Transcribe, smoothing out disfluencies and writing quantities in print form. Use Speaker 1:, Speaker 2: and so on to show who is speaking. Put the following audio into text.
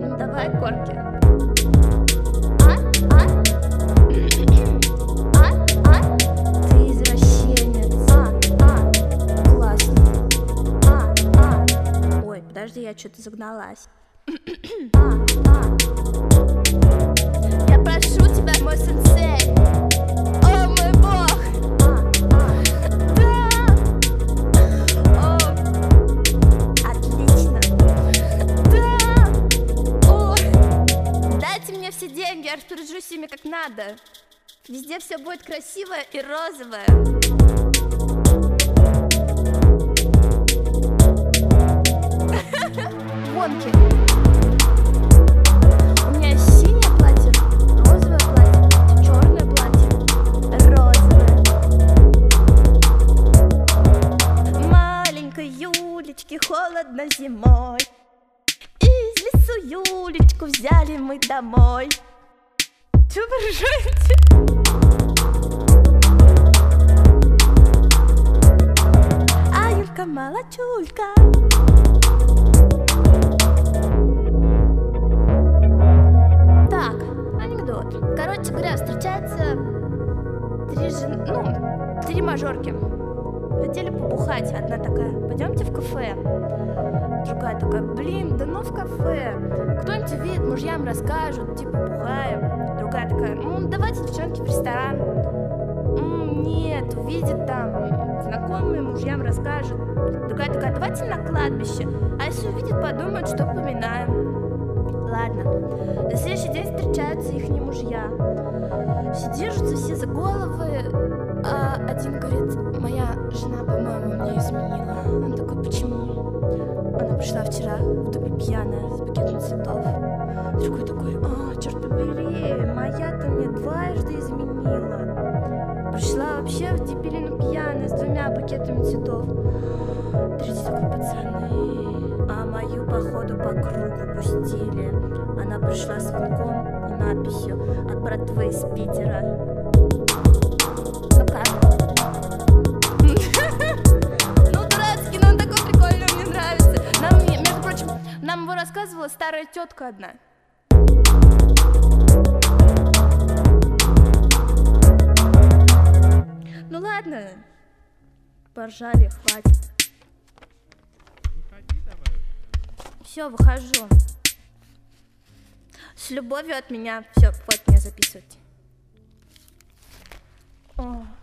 Speaker 1: Ну давай, корки. Ты извращенец. Классно. Ой, подожди, я что-то загналась. Я прошу тебя, мой сенсей. О, мой бог. Да. О, отлично. Да. О, дайте мне все деньги, я распоряжусь ими как надо. Везде все будет красивое и розовое. Гонки. У меня синее платье, розовое платье, черное платье, розовое. Маленькой Юлечке холодно зимой. Из лесу Юлечку взяли мы домой. Чё вы ржете? А Юлька молодчулька. Так, анекдот. Короче говоря, встречаются три мажорки. Хотели побухать. Одна такая: пойдемте в кафе. Другая такая: блин, да ну в кафе. Кто-нибудь увидит, мужьям расскажут, типа бухаем. Другая такая: давайте, девчонки, в ресторан. Нет, увидит там знакомые, мужьям расскажут. Другая такая: давайте на кладбище. А если увидит, подумают, что поминаем. Ладно. На следующий день встречаются ихние мужья. Все держатся все за головы. А один говорит: моя жена, по-моему, меня изменила. Он такой: почему? Она пришла вчера в доме пьяная с букетом цветов. Другой такой: черт побери, моя-то мне дважды изменила. Пришла вообще в дебилину пьяная с 2 букетами цветов. Третий такой: пацаны, а мою походу по кругу пустили. Она пришла с венком и надписью: от братвы из Питера. Ну как? Ну дурацкий, но он такой прикольный, мне нравится. Между прочим, нам его рассказывала старая тетка одна. Ну ладно, поржали, хватит. Все, выхожу. С любовью от меня. Все, хватит меня записывать. О.